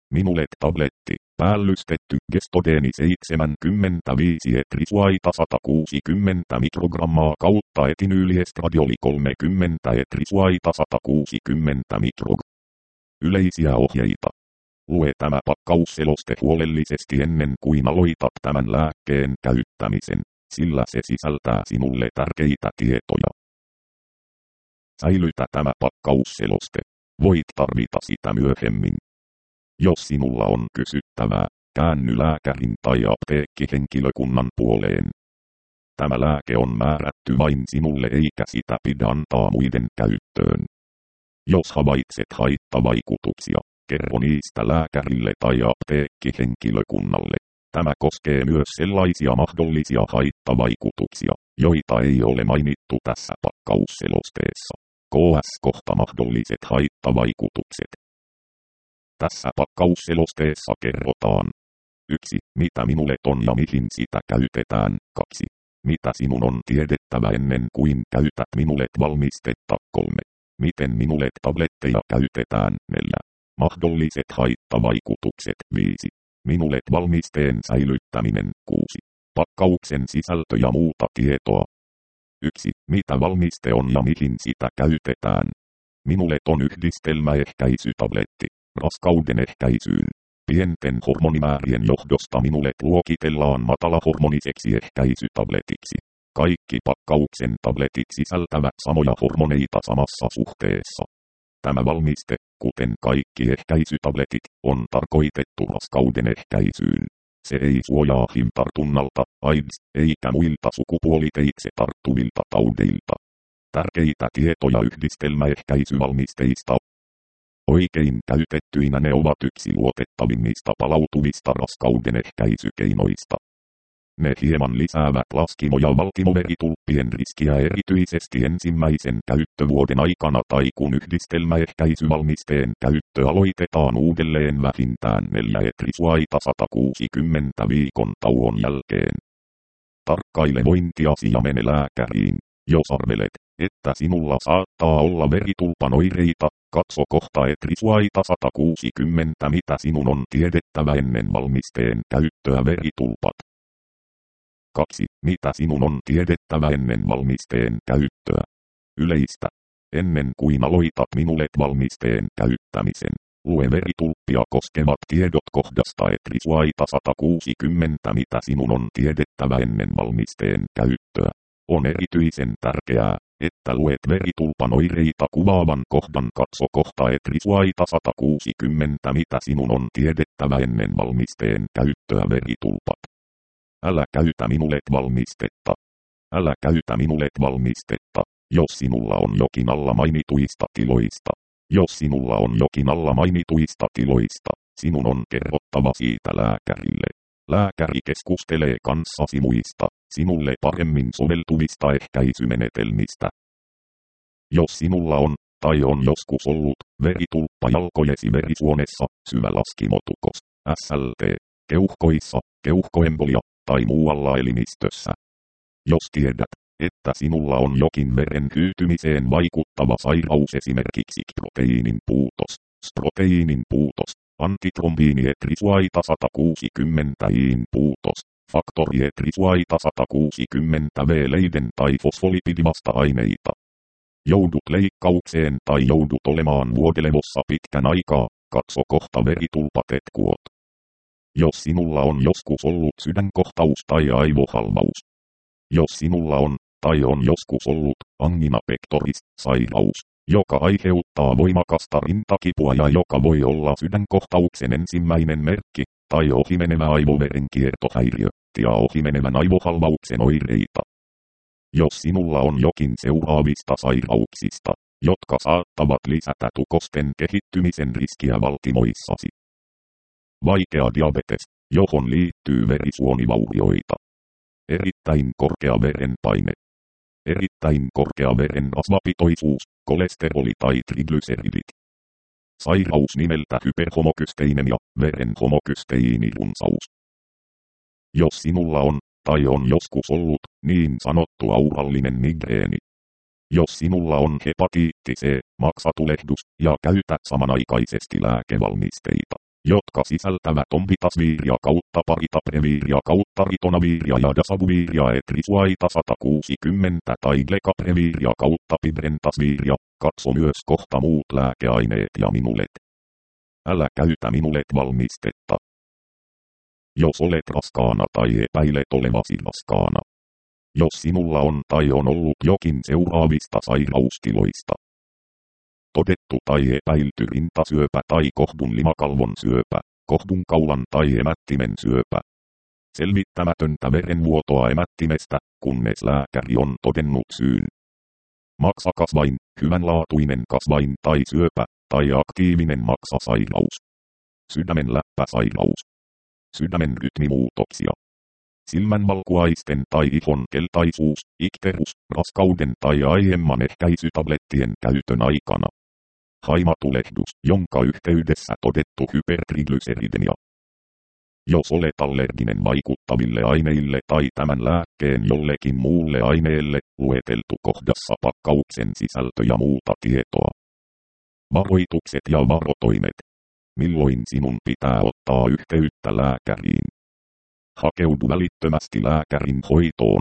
Minulle tabletti, päällystetty Gestodeeni 75 etrisuaita 160 mikrogrammaa kautta etinyyliestadioli 30 etrisuaita 160 mikrogrammaa. Yleisiä ohjeita. Lue tämä pakkausseloste huolellisesti ennen kuin aloitat tämän lääkkeen käyttämisen, sillä se sisältää sinulle tärkeitä tietoja. Säilytä tämä pakkausseloste. Voit tarvita sitä myöhemmin. Jos sinulla on kysyttävää, käänny lääkärin tai apteekkihenkilökunnan puoleen. Tämä lääke on määrätty vain sinulle eikä sitä pidä antaa muiden käyttöön. Jos havaitset haittavaikutuksia, kerro niistä lääkärille tai apteekkihenkilökunnalle. Tämä koskee myös sellaisia mahdollisia haittavaikutuksia, joita ei ole mainittu tässä pakkausselosteessa. KS-kohta mahdolliset haittavaikutukset. Tässä pakkausselosteessa kerrotaan 1. Mitä minulet on ja mihin sitä käytetään. 2. Mitä sinun on tiedettävä ennen kuin käytät minulet valmistetta. 3. Miten minulet tabletteja käytetään. 4. Mahdolliset haittavaikutukset. 5. Minulet valmisteen säilyttäminen. 6. Pakkauksen sisältö ja muuta tietoa. 1. Mitä valmiste on ja mihin sitä käytetään. Minulet on yhdistelmäehkäisytabletti. Raskauden ehkäisyyn. Pienten hormonimäärien johdosta minulet luokitellaan matalahormoniseksi ehkäisytabletiksi. Kaikki pakkauksen tabletit sisältävät samoja hormoneita samassa suhteessa. Tämä valmiste, kuten kaikki ehkäisytabletit, on tarkoitettu raskauden ehkäisyyn. Se ei suojaa HIV-tartunnalta, AIDS, eikä muilta sukupuoliteitse tarttuvilta taudeilta. Tärkeitä tietoja yhdistelmäehkäisyvalmisteista. Oikein käytettyinä ne ovat yksi luotettavimmista palautuvista raskauden ehkäisykeinoista. Ne hieman lisäävät laskimo- ja valtimoveritulppien riskiä erityisesti ensimmäisen käyttövuoden aikana tai kun yhdistelmäehkäisyvalmisteen käyttö aloitetaan uudelleen vähintään 4 etrisuaita 160 viikon tauon jälkeen. Tarkkaile vointiasi ja mene lääkäriin, jos arvelet, että sinulla saattaa olla veritulpan oireita. Katso kohta etrisuaita 160 mitä sinun on tiedettävä ennen valmisteen käyttöä veritulpat. 2. Mitä sinun on tiedettävä ennen valmisteen käyttöä. Yleistä. Ennen kuin aloitat minulet valmisteen käyttämisen, lue veritulppia koskevat tiedot kohdasta etrisuaita 160 mitä sinun on tiedettävä ennen valmisteen käyttöä. On erityisen tärkeää, että luet veritulpan oireita kuvaavan kohdan. Katso kohta etrisuaita 160 mitä sinun on tiedettävä ennen valmisteen käyttöä veritulpat. Älä käytä minulet valmistetta. Älä käytä minulet valmistetta, jos sinulla on jokin alla mainituista tiloista. Jos sinulla on jokin alla mainituista tiloista, sinun on kerrottava siitä lääkärille. Lääkäri keskustelee kanssasi muista, sinulle paremmin soveltuvista ehkäisymenetelmistä. Jos sinulla on, tai on joskus ollut, veritulppa jalkojesi verisuonessa, syvä laskimotukos, SLT, keuhkoissa, keuhkoembolia, tai muualla elimistössä. Jos tiedät, että sinulla on jokin veren hyytymiseen vaikuttava sairaus, esimerkiksi proteiinin puutos, antitrombiinietrisuaita 160 iin puutos, faktorietrisuaita 160 V-leiden tai fosfolipidivasta-aineita. Joudut leikkaukseen tai joudut olemaan vuodelevossa pitkän aikaa, katso kohta veritulpatetkuot. Jos sinulla on joskus ollut sydänkohtaus tai aivohalvaus. Jos sinulla on, tai on joskus ollut, angina pectoris, sairaus, joka aiheuttaa voimakasta rintakipua ja joka voi olla sydänkohtauksen ensimmäinen merkki, tai ohimenevä aivoverenkiertohäiriö, ja ohimenevän aivohalvauksen oireita. Jos sinulla on jokin seuraavista sairauksista, jotka saattavat lisätä tukosten kehittymisen riskiä valtimoissasi. Vaikea diabetes, johon liittyy verisuonivaurioita. Erittäin korkea verenpaine. Erittäin korkea verenrasvapitoisuus, kolesteroli tai triglyceridit. Sairaus nimeltä hyperhomokysteinemia, veren homokysteiinirunsaus. Jos sinulla on, tai on joskus ollut, niin sanottu aurallinen migreeni. Jos sinulla on hepatiitti C, maksatulehdus, ja käytät samanaikaisesti lääkevalmisteita, jotka sisältävät ombitasviiria kautta paritapreviiria kautta ritonaviiria ja dasavuviiria etrisuaita 160 tai glekapreviiria kautta pibrentasviiria. Katso myös kohta muut lääkeaineet ja minulet. Älä käytä minulet-valmistetta, jos olet raskaana tai epäilet olevasi raskaana. Jos sinulla on tai on ollut jokin seuraavista sairaustiloista todettu tai epäilty rintasyöpä tai kohdun limakalvon syöpä, kohdun kaulan tai emättimen syöpä, selvittämätöntä verenvuotoa emättimestä, kunnes lääkäri on todennut syyn, maksakasvain, hyvänlaatuinen kasvain tai syöpä, tai aktiivinen maksasairaus, sydämen läppäsairaus, sydämen rytmimuutoksia, silmänvalkuaisten tai ihon keltaisuus, ikterus, raskauden tai aiemman ehkäisytablettien käytön aikana, haimatulehdus, jonka yhteydessä todettu hypertriglyseridemia. Jos olet allerginen vaikuttaville aineille tai tämän lääkkeen jollekin muulle aineelle, lueteltu kohdassa pakkauksen sisältö ja muuta tietoa. Varoitukset ja varotoimet. Milloin sinun pitää ottaa yhteyttä lääkäriin? Hakeudu välittömästi lääkärin hoitoon,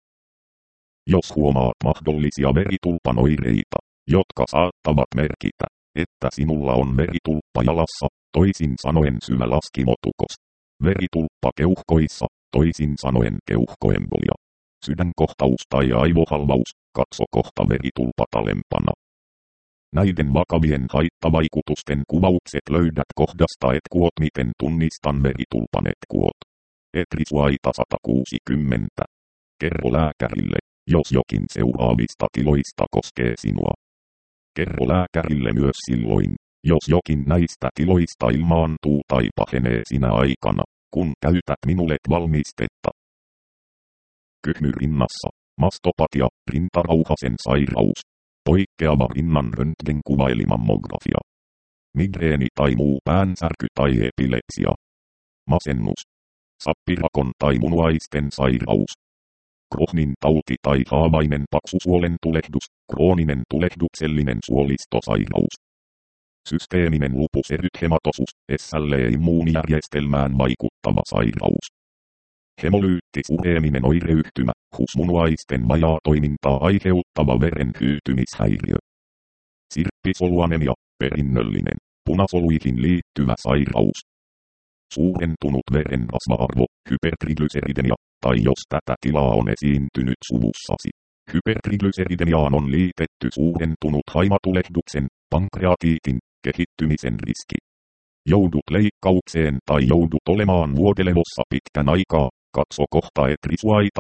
jos huomaat mahdollisia veritulpan oireita, jotka saattavat merkitä, että sinulla on veritulppa jalassa, toisin sanoen syvä laskimotukos, veritulppa keuhkoissa, toisin sanoen keuhkoembolia, sydänkohtaus tai aivohalvaus, katso kohta veritulpat alempana. Näiden vakavien haittavaikutusten kuvaukset löydät kohdasta etkuot miten tunnistan veritulpan etkuot. Etrisuaita 160. Kerro lääkärille, jos jokin seuraavista tiloista koskee sinua. Kerro lääkärille myös silloin, jos jokin näistä tiloista ilmaantuu tai pahenee sinä aikana, kun käytät minulet-valmistetta. Kyhmy rinnassa, mastopatia, rintarauhasen sairaus, poikkeava rinnan röntgenkuva eli mammografia, migreeni tai muu päänsärky tai epilepsia, masennus, sappirakon tai munuaisten sairaus, Crohnin tauti tai haavainen paksusuolen tulehdus, krooninen tulehduksellinen suolistosairaus, systeeminen lupus erythematosus, SLE-immuunijärjestelmään vaikuttava sairaus, hemolyyttisureeminen oireyhtymä, HUS-munuaisten vajaatoimintaa aiheuttava veren hyytymishäiriö, sirppisoluanemia, perinnöllinen, punasoluihin liittyvä sairaus, suurentunut veren rasva-arvo, hypertriglyseridemia, tai jos tätä tilaa on esiintynyt suvussasi. Hypertriglyseridemiaan on liitetty suurentunut haimatulehduksen, pankreatiitin, kehittymisen riski. Joudut leikkaukseen tai joudut olemaan vuodelevossa pitkän aikaa, katso kohta etrisuaita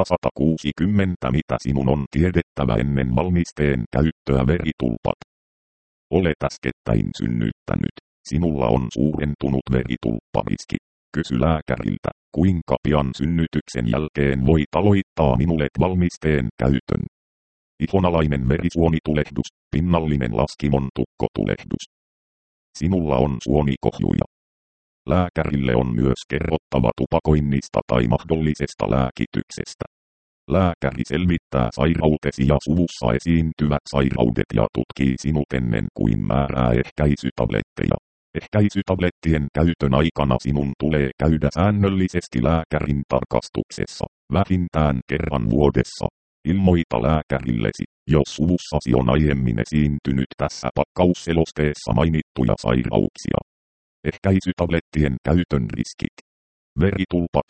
160 mitä sinun on tiedettävä ennen valmisteen käyttöä veritulpat. Olet äskettäin synnyttänyt. Sinulla on suurentunut veritulppariski. Kysy lääkäriltä, kuinka pian synnytyksen jälkeen voit aloittaa minulet-valmisteen käytön. Ihonalainen verisuonitulehdus, pinnallinen laskimon tukkotulehdus. Sinulla on suonikohjuja. Lääkärille on myös kerrottava tupakoinnista tai mahdollisesta lääkityksestä. Lääkäri selvittää sairautesi ja suvussa esiintyvät sairaudet ja tutkii sinut ennen kuin määrää ehkäisytabletteja. Ehkäisytablettien käytön aikana sinun tulee käydä säännöllisesti lääkärin tarkastuksessa, vähintään kerran vuodessa. Ilmoita lääkärillesi, jos suvussasi on aiemmin esiintynyt tässä pakkausselosteessa mainittuja sairauksia. Ehkäisytablettien käytön riskit. Veritulpat,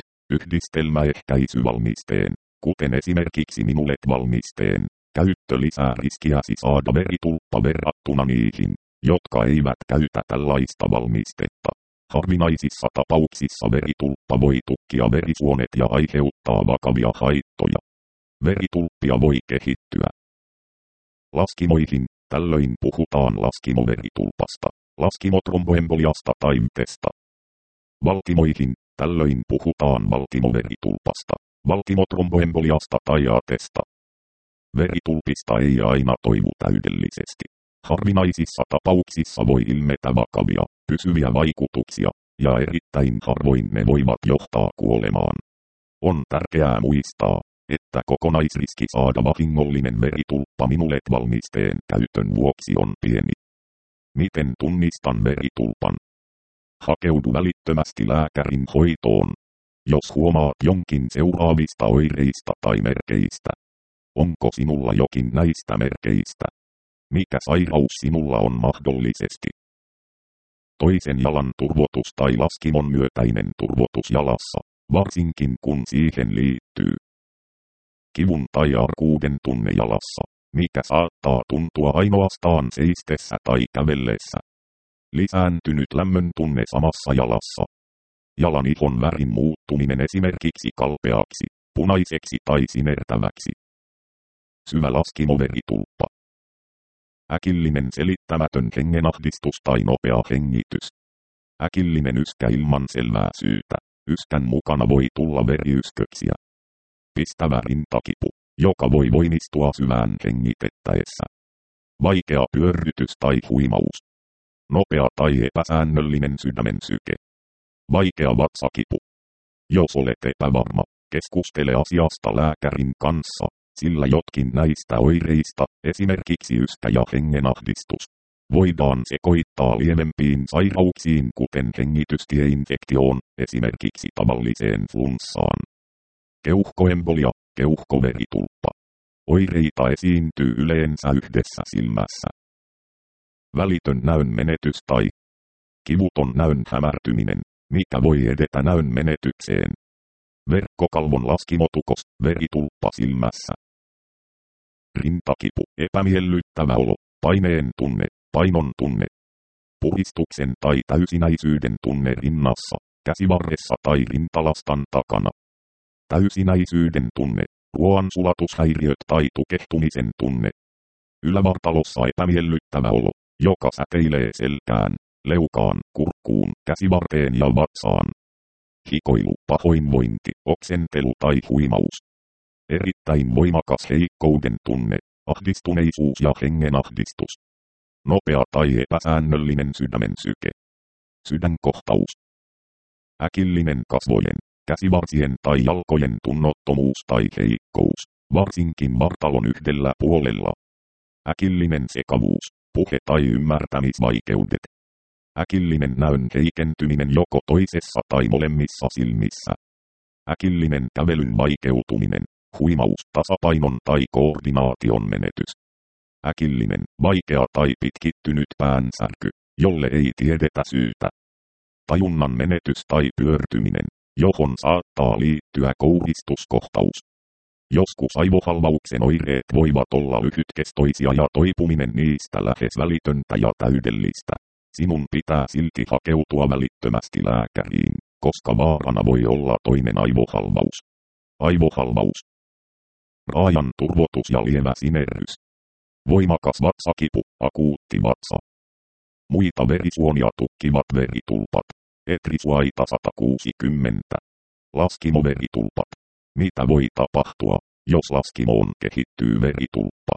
yhdistelmäehkäisyvalmisteen, kuten esimerkiksi minulet-valmisteen, käyttö lisää riskiäsi saada veritulppa verrattuna niihin, jotka eivät käytä tällaista valmistetta. Harvinaisissa tapauksissa veritulppa voi tukkia verisuonet ja aiheuttaa vakavia haittoja. Veritulppia voi kehittyä laskimoihin, tällöin puhutaan laskimoveritulpasta, laskimotromboemboliasta tai VTEstä. Valtimoihin, tällöin puhutaan valtimoveritulpasta, valtimotromboemboliasta tai ATesta. Veritulpista ei aina toivu täydellisesti. Harvinaisissa tapauksissa voi ilmetä vakavia, pysyviä vaikutuksia, ja erittäin harvoin ne voivat johtaa kuolemaan. On tärkeää muistaa, että kokonaisriski saada vahingollinen veritulppa minulet-valmisteen käytön vuoksi on pieni. Miten tunnistan veritulpan? Hakeudu välittömästi lääkärin hoitoon, jos huomaat jonkin seuraavista oireista tai merkeistä. Onko sinulla jokin näistä merkeistä? Mikä sairaus sinulla on mahdollisesti? Toisen jalan turvotus tai laskimon myötäinen turvotus jalassa, varsinkin kun siihen liittyy kivun tai arkuuden tunne jalassa, mikä saattaa tuntua ainoastaan seistessä tai kävellessä. Lisääntynyt lämmön tunne samassa jalassa. Jalan ihon värin muuttuminen esimerkiksi kalpeaksi, punaiseksi tai sinertäväksi. Syvä laskimoveritulppa. Äkillinen selittämätön hengenahdistus tai nopea hengitys. Äkillinen yskä ilman selvää syytä. Yskän mukana voi tulla veriysköksiä. Pistävä rintakipu, joka voi voimistua syvään hengitettäessä. Vaikea pyörrytys tai huimaus. Nopea tai epäsäännöllinen sydämen syke. Vaikea vatsakipu. Jos olet epävarma, keskustele asiasta lääkärin kanssa, sillä jotkin näistä oireista, esimerkiksi yskä ja hengenahdistus, voidaan sekoittaa lievempiin sairauksiin kuten hengitystieinfektioon, esimerkiksi tavalliseen flunssaan. Keuhkoembolia, keuhkoveritulppa. Oireita esiintyy yleensä yhdessä silmässä. Välitön näön menetys tai kivuton näön hämärtyminen, mikä voi edetä näön menetykseen. Verkkokalvon laskimotukos, veritulppa silmässä. Rintakipu, epämiellyttävä olo, paineen tunne, painon tunne. Puhistuksen tai täysinäisyyden tunne rinnassa, käsivarressa tai rintalastan takana. Täysinäisyyden tunne, ruoansulatushäiriöt tai tukehtumisen tunne. Ylävartalossa epämiellyttävä olo, joka säteilee selkään, leukaan, kurkkuun, käsivarteen ja vatsaan. Hikoilu, pahoinvointi, oksentelu tai huimaus. Erittäin voimakas heikkouden tunne, ahdistuneisuus ja hengenahdistus. Nopea tai epäsäännöllinen sydämen syke. Sydänkohtaus. Äkillinen kasvojen, käsivarsien tai jalkojen tunnottomuus tai heikkous, varsinkin vartalon yhdellä puolella. Äkillinen sekavuus, puhe tai ymmärtämisvaikeudet. Äkillinen näön heikentyminen joko toisessa tai molemmissa silmissä. Äkillinen kävelyn vaikeutuminen, huimaus, tasapainon tai koordinaation menetys. Äkillinen, vaikea tai pitkittynyt päänsärky, jolle ei tiedetä syytä. Tajunnan menetys tai pyörtyminen, johon saattaa liittyä kouristuskohtaus. Joskus aivohalvauksen oireet voivat olla lyhytkestoisia ja toipuminen niistä lähes välitöntä ja täydellistä. Sinun pitää silti hakeutua välittömästi lääkäriin, koska vaarana voi olla toinen aivohalvaus. Aivohalvaus. Raajan turvotus ja lievä sinerrys. Voimakas vatsakipu, akuutti vatsa. Muita verisuonia tukkivat veritulpat. Etrisuaita 160. Laskimoveritulpat. Mitä voi tapahtua, jos laskimoon kehittyy veritulppa?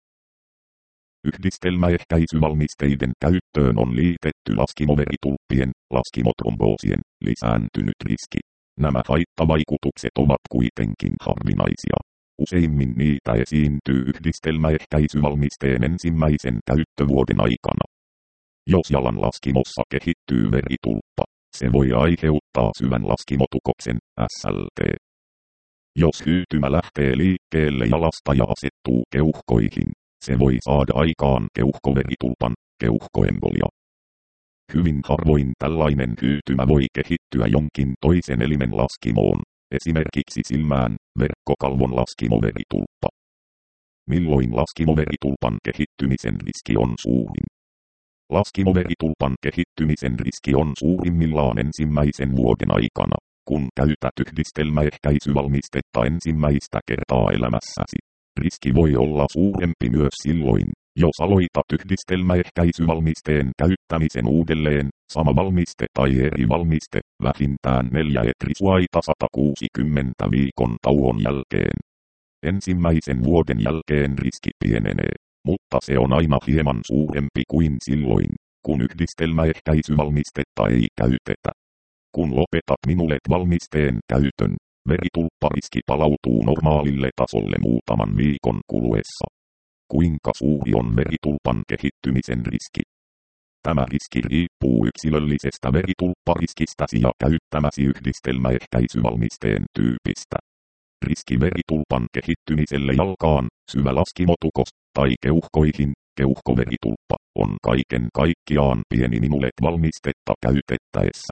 Yhdistelmäehkäisyvalmisteiden käyttöön on liitetty laskimoveritulppien, laskimotromboosien, lisääntynyt riski. Nämä haittavaikutukset ovat kuitenkin harvinaisia. Useimmin niitä esiintyy yhdistelmäehkäisyvalmisteen ensimmäisen käyttövuoden aikana. Jos jalan laskimossa kehittyy veritulppa, se voi aiheuttaa syvän laskimotukoksen, SLT. Jos hyytymä lähtee liikkeelle jalasta ja asettuu keuhkoihin, se voi saada aikaan keuhkoveritulpan, keuhkoembolia. Hyvin harvoin tällainen hyytymä voi kehittyä jonkin toisen elimen laskimoon, esimerkiksi silmään, verkkokalvon laskimoveritulppa. Milloin laskimoveritulpan kehittymisen riski on suurin? Laskimoveritulpan kehittymisen riski on suurimmillaan ensimmäisen vuoden aikana, kun käytät yhdistelmäehkäisyvalmistetta ensimmäistä kertaa elämässäsi. Riski voi olla suurempi myös silloin, jos aloitat yhdistelmäehkäisyvalmisteen käyttämisen uudelleen, sama valmiste tai eri valmiste, vähintään 4 etrisuaita 160 viikon tauon jälkeen. Ensimmäisen vuoden jälkeen riski pienenee, mutta se on aina hieman suurempi kuin silloin, kun yhdistelmäehkäisyvalmistetta ei käytetä. Kun lopetat minulet-valmisteen käytön, veritulppariski palautuu normaalille tasolle muutaman viikon kuluessa. Kuinka suuri on veritulpan kehittymisen riski? Tämä riski riippuu yksilöllisestä veritulppariskistäsi ja käyttämäsi yhdistelmäehkäisyvalmisteen tyypistä. Riski veritulpan kehittymiselle jalkaan, syvälaskimotukos tai keuhkoihin, keuhkoveritulppa, on kaiken kaikkiaan pieni minulet-valmistetta käytettäessä.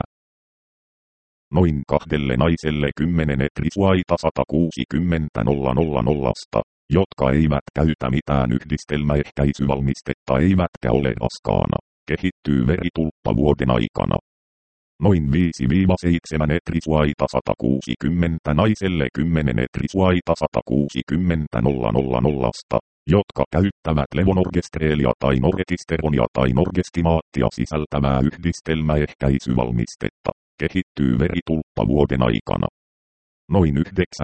Noin 2 naiselle 10 trisuaita 160 000, jotka eivät käytä mitään yhdistelmäehkäisyvalmistetta eivätkä ole raskaana, kehittyy veritulppa vuoden aikana. Noin 5-7 trisuaita 160 naiselle 10 trisuaita 160 000, jotka käyttävät levonorgestreelia tai norgestisteronia tai norgestimaattia sisältävää yhdistelmäehkäisyvalmistetta, kehittyy veritulppa vuoden aikana. Noin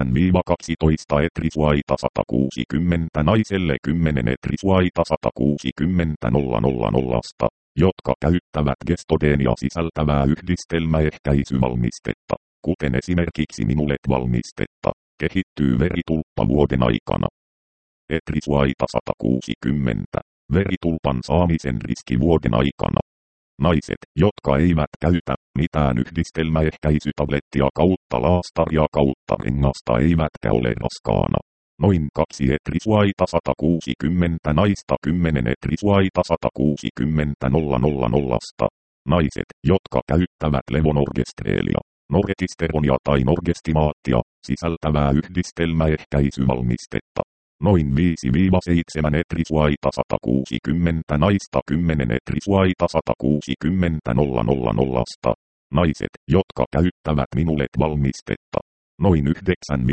9-12 trisuaita 160 naiselle 10 trisuaita 160 000, jotka käyttävät gestodeenia sisältävää yhdistelmäehkäisyvalmistetta, kuten esimerkiksi minulet-valmistetta, kehittyy veritulppa vuoden aikana. Trisuaita 160. Veritulpan saamisen riski vuoden aikana. Naiset, jotka eivät käytä mitään yhdistelmäehkäisytablettia kautta laastaria kautta rengasta eivätkä ole raskaana. Noin 2 trisuaita 160 naista 10 trisuaita 160 000. Naiset, jotka käyttävät levonorgestreelia, norgestisteronia tai norgestimaattia sisältävää yhdistelmäehkäisyvalmistetta. Noin 5-7 trisuaita 160 naista 10 trisuaita 160 000. Naiset, jotka käyttävät minulet-valmistetta. Noin 9-12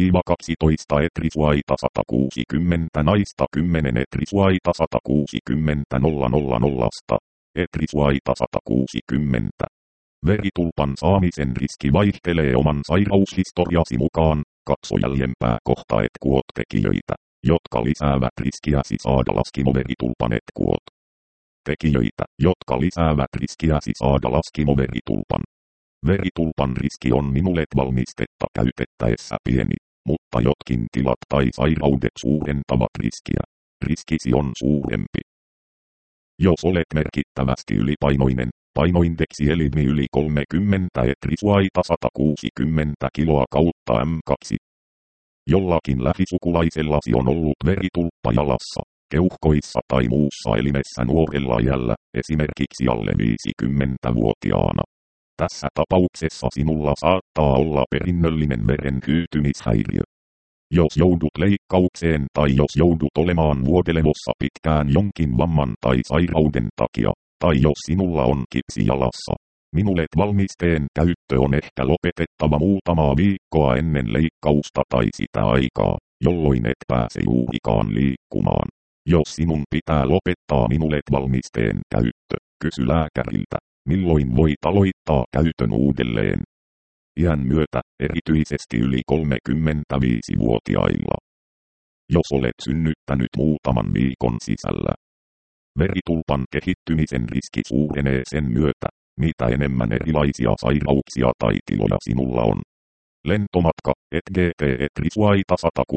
trisuaita 160 naista 10 trisuaita 160 000. Trisuaita 160. Veritulpan saamisen riski vaihtelee oman sairaushistoriasi mukaan, katso jäljempää kohta etkuot-tekijöitä, jotka lisäävät riskiäsi saada laskimoveritulpan etkuot. Tekijöitä, jotka lisäävät riskiäsi saada laskimoveritulpan. Veritulpan riski on minulet-valmistetta käytettäessä pieni, mutta jotkin tilat tai sairaudet suurentavat riskiä. Riskisi on suurempi. Jos olet merkittävästi ylipainoinen, painoindeksi elimi yli 30 trisuaita 160 kiloa kautta M2. Jollakin lähisukulaisellasi on ollut veritulppa jalassa, keuhkoissa tai muussa elimessä nuorella iällä, esimerkiksi alle 50-vuotiaana. Tässä tapauksessa sinulla saattaa olla perinnöllinen veren hyytymishäiriö. Jos joudut leikkaukseen tai jos joudut olemaan vuodelevossa pitkään jonkin vamman tai sairauden takia, tai jos sinulla on kipsi jalassa, minulet-valmisteen käyttö on ehkä lopetettava muutamaa viikkoa ennen leikkausta tai sitä aikaa, jolloin et pääse juurikaan liikkumaan. Jos sinun pitää lopettaa minulet-valmisteen käyttö, kysy lääkäriltä, milloin voit aloittaa käytön uudelleen. Iän myötä, erityisesti yli 35-vuotiailla. Jos olet synnyttänyt muutaman viikon sisällä, veritulpan kehittymisen riski suurenee sen myötä, mitä enemmän erilaisia sairauksia tai tiloja sinulla on. Lentomatka, ETGT trisuaita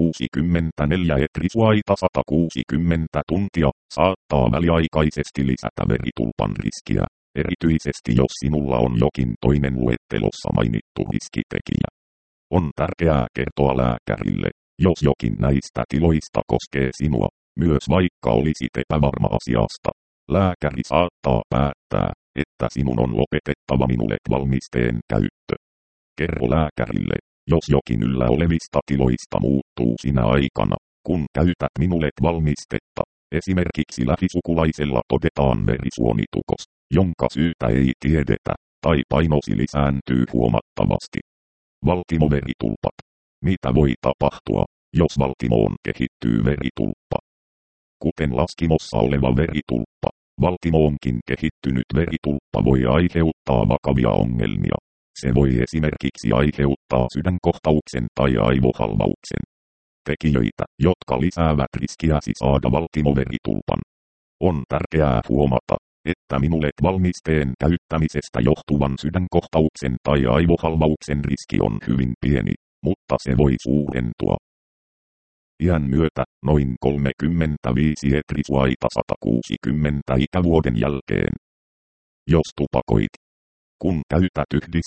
164 trisuaita 160 tuntia, saattaa väliaikaisesti lisätä veritulpan riskiä, erityisesti jos sinulla on jokin toinen luettelossa mainittu riskitekijä. On tärkeää kertoa lääkärille, jos jokin näistä tiloista koskee sinua, myös vaikka olisit epävarma asiasta. Lääkäri saattaa päättää, että sinun on lopetettava minulet-valmisteen käyttö. Kerro lääkärille, jos jokin yllä olevista tiloista muuttuu sinä aikana, kun käytät minulet-valmistetta. Esimerkiksi lähisukulaisella todetaan verisuonitukos, jonka syytä ei tiedetä, tai painosi lisääntyy huomattavasti. Valtimoveritulpat. Mitä voi tapahtua, jos valtimoon kehittyy veritulppa? Kuten laskimossa oleva veritulppa, valtimoonkin kehittynyt veritulppa voi aiheuttaa vakavia ongelmia. Se voi esimerkiksi aiheuttaa sydänkohtauksen tai aivohalvauksen. Tekijöitä, jotka lisäävät riskiäsi saada valtimoveritulpan. On tärkeää huomata, että minulet-valmisteen käyttämisestä johtuvan sydänkohtauksen tai aivohalvauksen riski on hyvin pieni, mutta se voi suurentua. Iän myötä, noin 35 trisuaita 160 ikävuoden jälkeen. jos tupakoit. Kun käytät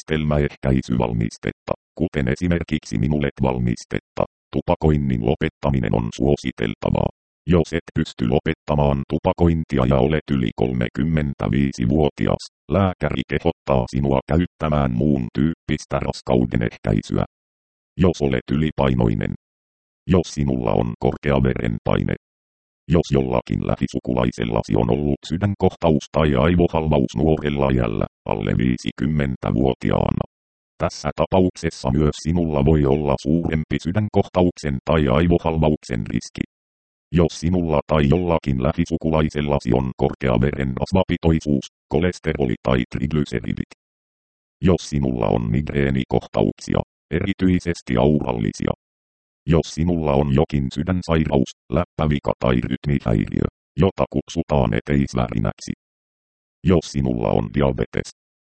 yhdistelmäehkäisyvalmistetta, kuten esimerkiksi Minulet-valmistetta, tupakoinnin lopettaminen on suositeltavaa. Jos et pysty lopettamaan tupakointia ja olet yli 35-vuotias, lääkäri kehottaa sinua käyttämään muun tyyppistä raskaudenehkäisyä. Jos olet ylipainoinen. Jos sinulla on korkea verenpaine. Jos jollakin lähisukulaisellasi on ollut sydänkohtaus tai aivohalvaus nuorella iällä, alle 50-vuotiaana. Tässä tapauksessa myös sinulla voi olla suurempi sydänkohtauksen tai aivohalvauksen riski. Jos sinulla tai jollakin lähisukulaisellasi on korkea verenrasvapitoisuus, kolesteroli tai triglyceridit. Jos sinulla on migreenikohtauksia, erityisesti aurallisia. Jos sinulla on jokin sydänsairaus, läppävika tai rytmihäiriö, jota kutsutaan eteisvärinäksi. Jos sinulla on diabetes.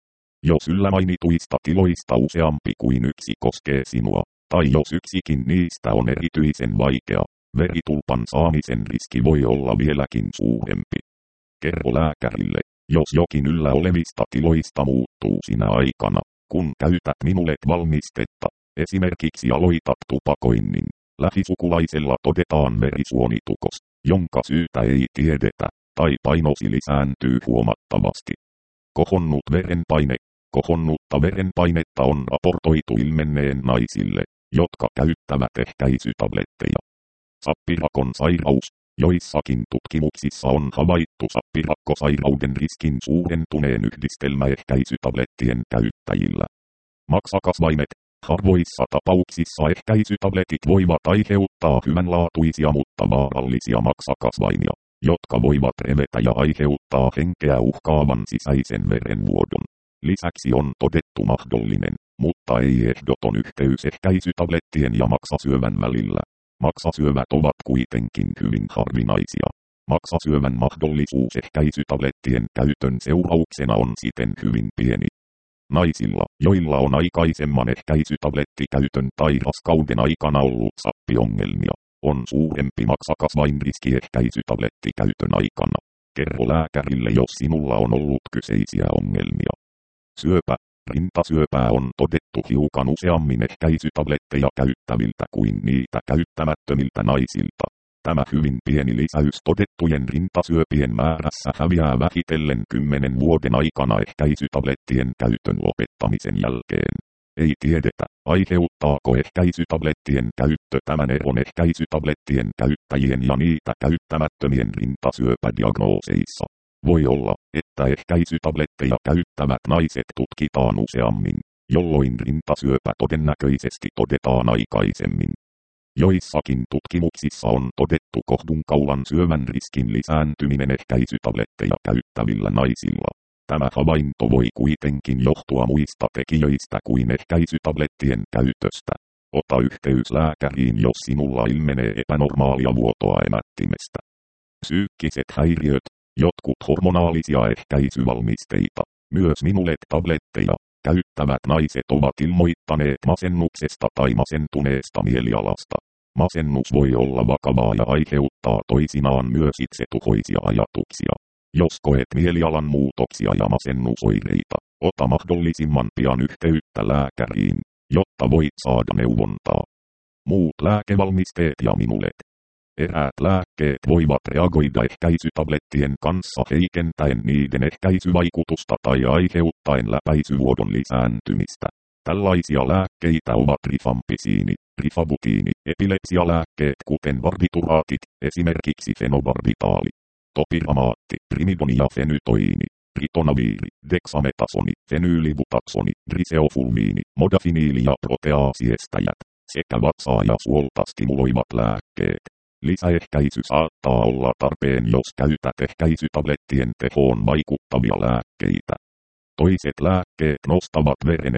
Jos yllämainituista tiloista useampi kuin yksi koskee sinua, tai jos yksikin niistä on erityisen vaikea, veritulpan saamisen riski voi olla vieläkin suurempi. Kerro lääkärille, jos jokin yllä olevista tiloista muuttuu sinä aikana, kun käytät Minulet-valmistetta. Esimerkiksi aloitat tupakoinnin. Lähisukulaisella todetaan verisuonitukos, jonka syytä ei tiedetä, tai painosi lisääntyy huomattavasti. Kohonnut verenpaine. Kohonnutta verenpainetta on raportoitu ilmenneen naisille, jotka käyttävät ehkäisytabletteja. Sappirakon sairaus. Joissakin tutkimuksissa on havaittu sappirakkosairauden riskin suurentuneen yhdistelmäehkäisytablettien käyttäjillä. Maksakasvaimet. Harvoissa tapauksissa ehkäisytabletit voivat aiheuttaa hyvänlaatuisia mutta vaarallisia maksakasvaimia, jotka voivat revetä ja aiheuttaa henkeä uhkaavan sisäisen verenvuodon. Lisäksi on todettu mahdollinen, mutta ei ehdoton yhteys ehkäisytablettien ja maksasyövän välillä. Maksasyövät ovat kuitenkin hyvin harvinaisia. Maksasyövän mahdollisuus ehkäisytablettien käytön seurauksena on siten hyvin pieni. Naisilla, joilla on aikaisemman ehkäisytablettikäytön tai raskauden aikana ollut sappiongelmia, on suurempi maksakasvainriski ehkäisytablettikäytön aikana. Kerro lääkärille, jos sinulla on ollut kyseisiä ongelmia. Syöpä. Rintasyöpää on todettu hiukan useammin ehkäisytabletteja käyttäviltä kuin niitä käyttämättömiltä naisilta. Tämä hyvin pieni lisäys todettujen rintasyöpien määrässä häviää vähitellen 10 vuoden aikana ehkäisytablettien käytön lopettamisen jälkeen. Ei tiedetä, aiheuttaako ehkäisytablettien käyttö tämän eron ehkäisytablettien käyttäjien ja niitä käyttämättömien rintasyöpädiagnooseissa. Voi olla, että ehkäisytabletteja käyttävät naiset tutkitaan useammin, jolloin rintasyöpä todennäköisesti todetaan aikaisemmin. Joissakin tutkimuksissa on todettu kohdunkaulan syövän riskin lisääntyminen ehkäisytabletteja käyttävillä naisilla. Tämä havainto voi kuitenkin johtua muista tekijöistä kuin ehkäisytablettien käytöstä. Ota yhteys lääkäriin, jos sinulla ilmenee epänormaalia vuotoa emättimestä. Psyykkiset häiriöt. Jotkut hormonaalisia ehkäisyvalmisteita, myös Minulet-tabletteja, käyttävät naiset ovat ilmoittaneet masennuksesta tai masentuneesta mielialasta. Masennus voi olla vakavaa ja aiheuttaa toisinaan myös itsetuhoisia ajatuksia. Jos koet mielialan muutoksia ja masennusoireita, ota mahdollisimman pian yhteyttä lääkäriin, jotta voit saada neuvontaa. Muut lääkevalmisteet ja Minulet. Eräät lääkkeet voivat reagoida ehkäisytablettien kanssa heikentäen niiden ehkäisyvaikutusta tai aiheuttaen läpäisyvuodon lisääntymistä. Tällaisia lääkkeitä ovat rifampisiini, rifabutiini, epilepsialääkkeet kuten barbituraatit, esimerkiksi fenobarbitaali, topiramaatti, primidoni ja fenytoiini, ritonaviiri, deksametasoni, fenyylibutaksoni, driseofulmiini, modafiniili ja proteaasiestäjät, sekä vatsaa ja suolta stimuloivat lääkkeet. Lisäehkäisy saattaa olla tarpeen, jos käytät ehkäisytablettien tehoon vaikuttavia lääkkeitä. Toiset lääkkeet nostavat veren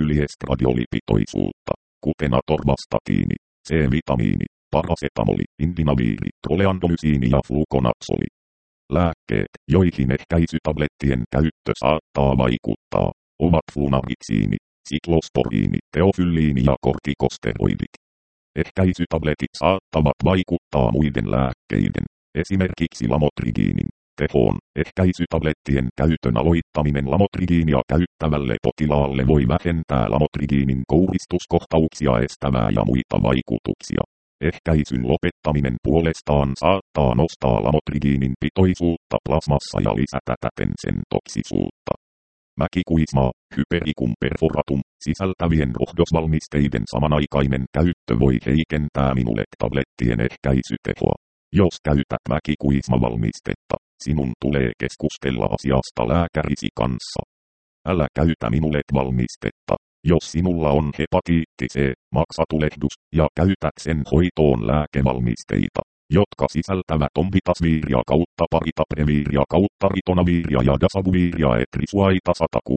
etinyyliestradioolipitoisuutta, kuten atorvastatiini, C-vitamiini, parasetamoli, indinaviiri, troleandomysiini ja flukonatsoli. Lääkkeet, joihin ehkäisytablettien käyttö saattaa vaikuttaa, ovat flunariksiini, siklosporiini, teofylliini ja kortikosteroidit. Ehkäisytabletit saattavat vaikuttaa muiden lääkkeiden, esimerkiksi lamotrigiinin, Tehoon, ehkäisytablettien käytön aloittaminen lamotrigiinia käyttävälle potilaalle voi vähentää lamotrigiinin kouristuskohtauksia estävää ja muita vaikutuksia. Ehkäisyn lopettaminen puolestaan saattaa nostaa lamotrigiinin pitoisuutta plasmassa ja lisätä täten sen toksisuutta. Mäkikuismaa, Hypericum perforatum, sisältävien rohdosvalmisteiden samanaikainen käyttö voi heikentää Minulet-tablettien ehkäisytehoa. Jos käytät mäkikuismavalmistetta, sinun tulee keskustella asiasta lääkärisi kanssa. Älä käytä Minulet-valmistetta, jos sinulla on hepatiitti C, maksatulehdus, ja käytät sen hoitoon lääkevalmisteita, jotka sisältävät ombitasviiria kautta paritapreviiria kautta ritonaviiria ja dasavuviiria etrisuaita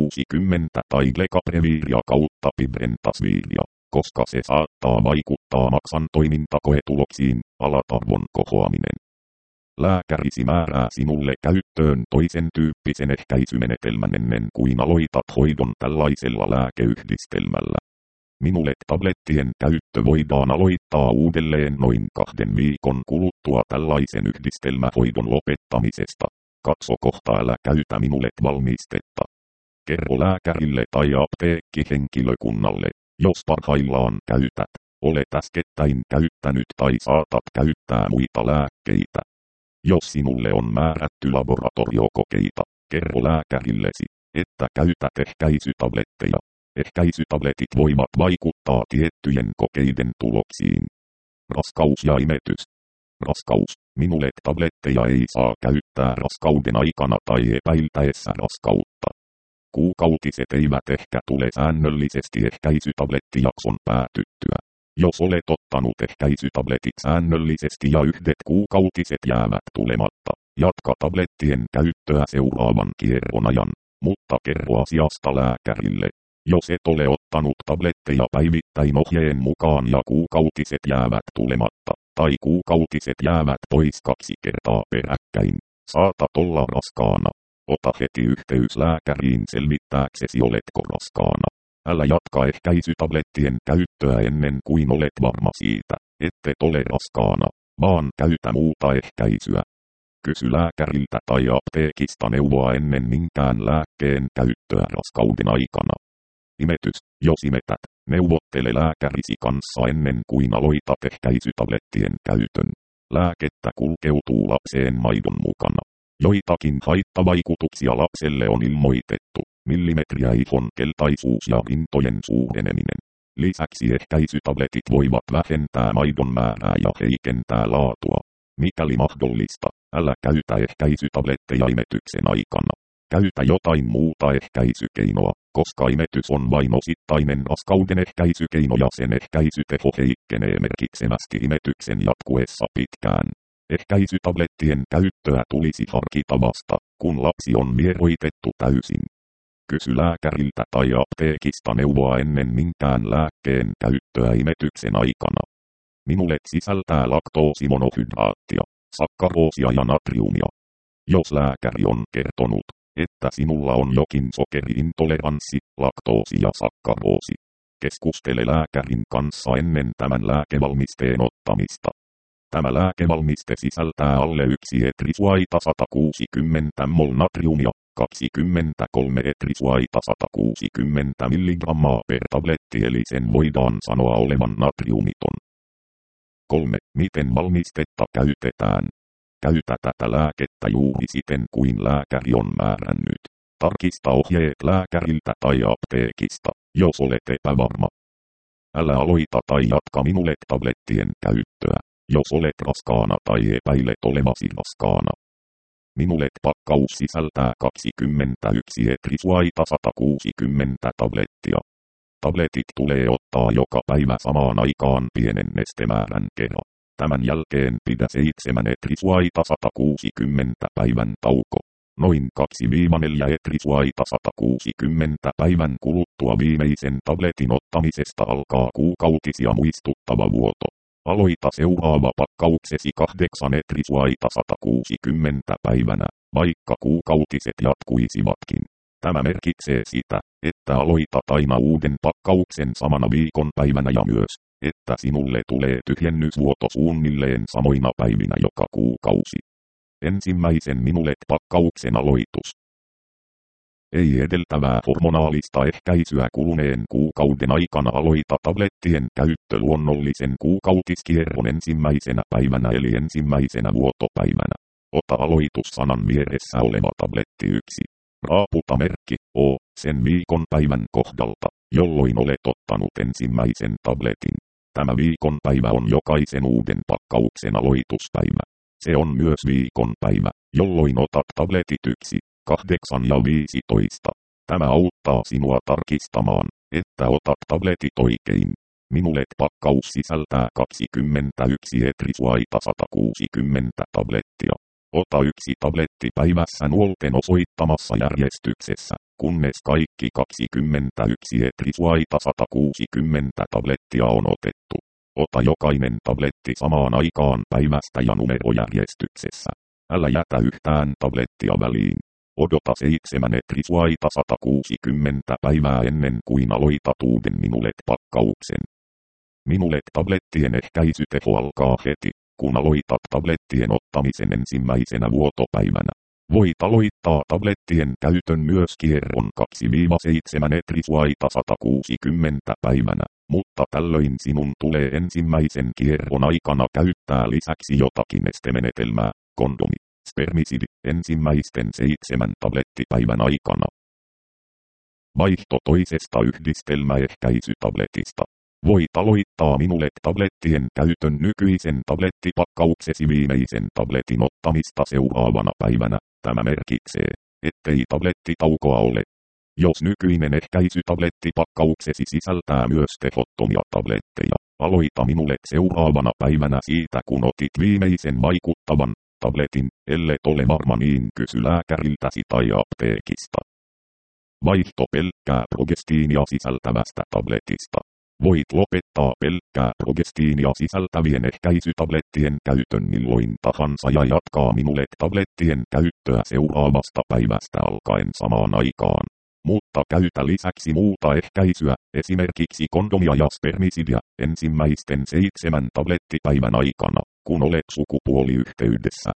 160 tai glekapreviiria kautta pibrentasviiria, koska se saattaa vaikuttaa maksan toimintakoetuloksiin, alat arvon kohoaminen. Lääkärisi määrää sinulle käyttöön toisen tyyppisen ehkäisymenetelmän ennen kuin aloitat hoidon tällaisella lääkeyhdistelmällä. Minulet-tablettien käyttö voidaan aloittaa uudelleen noin 2 viikon kuluttua tällaisen yhdistelmähoidon lopettamisesta. Katso kohta älä käytä Minulet-valmistetta. Kerro lääkärille tai apteekkihenkilökunnalle, jos parhaillaan käytät, olet äskettäin käyttänyt tai saatat käyttää muita lääkkeitä. Jos sinulle on määrätty laboratoriokokeita, kerro lääkärillesi, että käytät ehkäisytabletteja. Ehkäisytabletit voivat vaikuttaa tiettyjen kokeiden tuloksiin. Raskaus ja imetys. Raskaus. Minulet-tabletteja ei saa käyttää raskauden aikana tai epäiltäessä raskautta. Kuukautiset eivät ehkä tule säännöllisesti ehkäisytablettijakson päätyttyä. Jos olet ottanut ehkäisytabletit säännöllisesti ja yhdet kuukautiset jäävät tulematta, jatka tablettien käyttöä seuraavan kierron ajan, mutta kerro asiasta lääkärille. Jos et ole ottanut tabletteja päivittäin ohjeen mukaan ja kuukautiset jäävät tulematta, tai kuukautiset jäävät pois 2 kertaa peräkkäin, saatat olla raskaana. Ota heti yhteys lääkäriin selvittääksesi oletko raskaana. Älä jatka ehkäisytablettien käyttöä ennen kuin olet varma siitä, ettet ole raskaana, vaan käytä muuta ehkäisyä. Kysy lääkäriltä tai apteekista neuvoa ennen minkään lääkkeen käyttöä raskauden aikana. Imetys, jos imetät, neuvottele lääkärisi kanssa ennen kuin aloitat ehkäisytablettien käytön. Lääkettä kulkeutuu lapseen maidon mukana. Joitakin haittavaikutuksia lapselle on ilmoitettu, millimetriä ihon keltaisuus ja rintojen suureneminen. Lisäksi ehkäisytabletit voivat vähentää maidon määrää ja heikentää laatua. Mikäli mahdollista, älä käytä ehkäisytabletteja imetyksen aikana. Käytä jotain muuta ehkäisykeinoa, koska imetys on vain osittainen raskauden ehkäisykeino ja sen ehkäisyteho heikkenee merkitsevästi imetyksen jatkuessa pitkään. Ehkäisytablettien käyttöä tulisi harkita vasta, kun lapsi on vieroitettu täysin. Kysy lääkäriltä tai apteekista neuvoa ennen minkään lääkkeen käyttöä imetyksen aikana. Minulet sisältää laktoosimonohydraattia, sakkaroosia ja natriumia. Jos lääkäri on kertonut, että sinulla on jokin sokeriintoleranssi, laktoosi ja sakkaroosi, keskustele lääkärin kanssa ennen tämän lääkevalmisteen ottamista. Tämä lääkevalmiste sisältää alle 1 etrisuaita 160 mol natriumia, 23 etrisuaita 160 mg per tabletti eli sen voidaan sanoa olevan natriumiton. 3. Miten valmistetta käytetään? Käytä tätä lääkettä juuri siten kuin lääkäri on määrännyt. Tarkista ohjeet lääkäriltä tai apteekista, jos olet epävarma. Älä aloita tai jatka Minulet-tablettien käyttöä, jos olet raskaana tai epäilet olevasi raskaana. Minulet-pakkaus sisältää 21 etrisuaita 160 tablettia. Tabletit tulee ottaa joka päivä samaan aikaan pienen nestemäärän kerran. Tämän jälkeen pidä 7 etrisuaita 160 päivän tauko. Noin 2-4 etrisuaita 160 päivän kuluttua viimeisen tabletin ottamisesta alkaa kuukautisia muistuttava vuoto. Aloita seuraava pakkauksesi 8 etrisuaita 160 päivänä, vaikka kuukautiset jatkuisivatkin. Tämä merkitsee sitä, että aloitat aina uuden pakkauksen samana viikonpäivänä ja myös, että sinulle tulee tyhjennysvuoto suunnilleen samoina päivinä joka kuukausi. Ensimmäisen Minulet-pakkauksen aloitus. Ei edeltävää hormonaalista ehkäisyä kuluneen kuukauden aikana aloita tablettien käyttö luonnollisen kuukautiskierron ensimmäisenä päivänä eli ensimmäisenä vuotopäivänä. Ota aloitussanan vieressä oleva tabletti 1. Raaputa merkki O sen viikonpäivän kohdalta, jolloin olet ottanut ensimmäisen tabletin. Tämä viikonpäivä on jokaisen uuden pakkauksen aloituspäivä. Se on myös viikonpäivä, jolloin otat tabletit 1, 8 ja 15. Tämä auttaa sinua tarkistamaan, että otat tabletit oikein. Minulet-pakkaus sisältää 21 etrisuaita 160 tablettia. Ota 1 tabletti päivässä nuolten osoittamassa järjestyksessä, kunnes kaikki 21 etrisuaita 160 tablettia on otettu. Ota jokainen tabletti samaan aikaan päivästä ja numerojärjestyksessä. Älä jätä yhtään tablettia väliin. Odota 7 etrisuaita 160 päivää ennen kuin aloitat uuden Minulet-pakkauksen. Minulet-tablettien ehkäisyteho alkaa heti, kun aloitat tablettien ottamisen ensimmäisenä vuotopäivänä. Voit aloittaa tablettien käytön myös kierron 2-7 etrisuaita 160 päivänä, mutta tällöin sinun tulee ensimmäisen kierron aikana käyttää lisäksi jotakin estemenetelmää, kondomi, spermisidi, ensimmäisten 7 tablettipäivän aikana. Vaihto toisesta yhdistelmäehkäisytabletista. Voit aloittaa Minulet-tablettien käytön nykyisen tablettipakkauksesi viimeisen tabletin ottamista seuraavana päivänä. Tämä merkitsee, ettei tablettitaukoa ole. Jos nykyinen ehkäisytablettipakkauksesi sisältää myös tehottomia tabletteja, aloita Minulet seuraavana päivänä siitä kun otit viimeisen vaikuttavan tabletin, ellet ole varma niin kysy lääkäriltäsi tai apteekista. Vaihto pelkkää progestiinia sisältävästä tabletista. Voit lopettaa pelkkää progestiinia sisältävien ehkäisytablettien käytön milloin tahansa ja jatkaa Minulet-tablettien käyttöä seuraavasta päivästä alkaen samaan aikaan. Mutta käytä lisäksi muuta ehkäisyä, esimerkiksi kondomia ja spermisidia, ensimmäisten 7 tablettipäivän aikana, kun olet sukupuoliyhteydessä.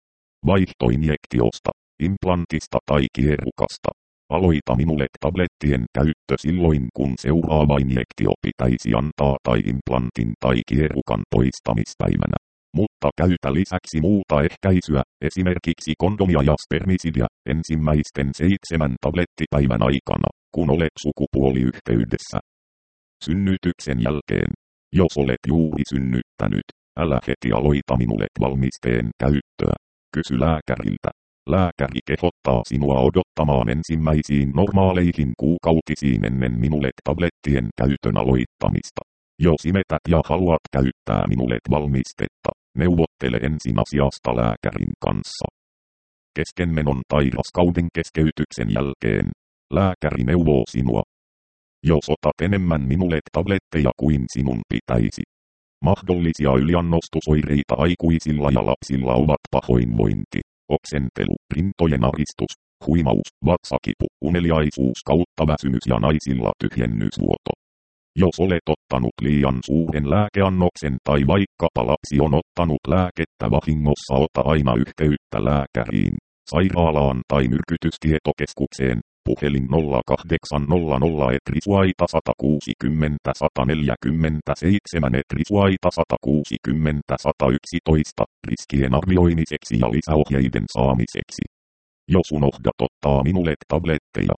Vaihto injektiosta, implantista tai kierrukasta. Aloita Minulet-tablettien käyttö silloin kun seuraava injektio pitäisi antaa tai implantin tai kierrukan poistamispäivänä. Mutta käytä lisäksi muuta ehkäisyä, esimerkiksi kondomia ja spermisidia, ensimmäisten 7 tablettipäivän aikana, kun olet sukupuoliyhteydessä. Synnytyksen jälkeen. Jos olet juuri synnyttänyt, älä heti aloita Minulet-valmisteen käyttöä. Kysy lääkäriltä. Lääkäri kehottaa sinua odottamaan ensimmäisiin normaaleihin kuukautisiin ennen Minulet-tablettien käytön aloittamista. Jos imetät ja haluat käyttää Minulet-valmistetta, neuvottele ensin asiasta lääkärin kanssa. Keskenmenon tai raskauden keskeytyksen jälkeen, lääkäri neuvoo sinua. Jos otat enemmän Minulet-tabletteja kuin sinun pitäisi. Mahdollisia yliannostusoireita aikuisilla ja lapsilla ovat pahoinvointi, oksentelu, rintojen aristus, huimaus, vatsakipu, uneliaisuus kautta väsymys ja naisilla tyhjennysvuoto. Jos olet ottanut liian suuren lääkeannoksen tai vaikkapa lapsi on ottanut lääkettä vahingossa, ota aina yhteyttä lääkäriin, sairaalaan tai myrkytystietokeskukseen, puhelin 0800 etrisuaita 160 147 etrisuaita 160 111 riskien arvioimiseksi ja lisäohjeiden saamiseksi. Jos unohdat ottaa Minulet-tabletteja.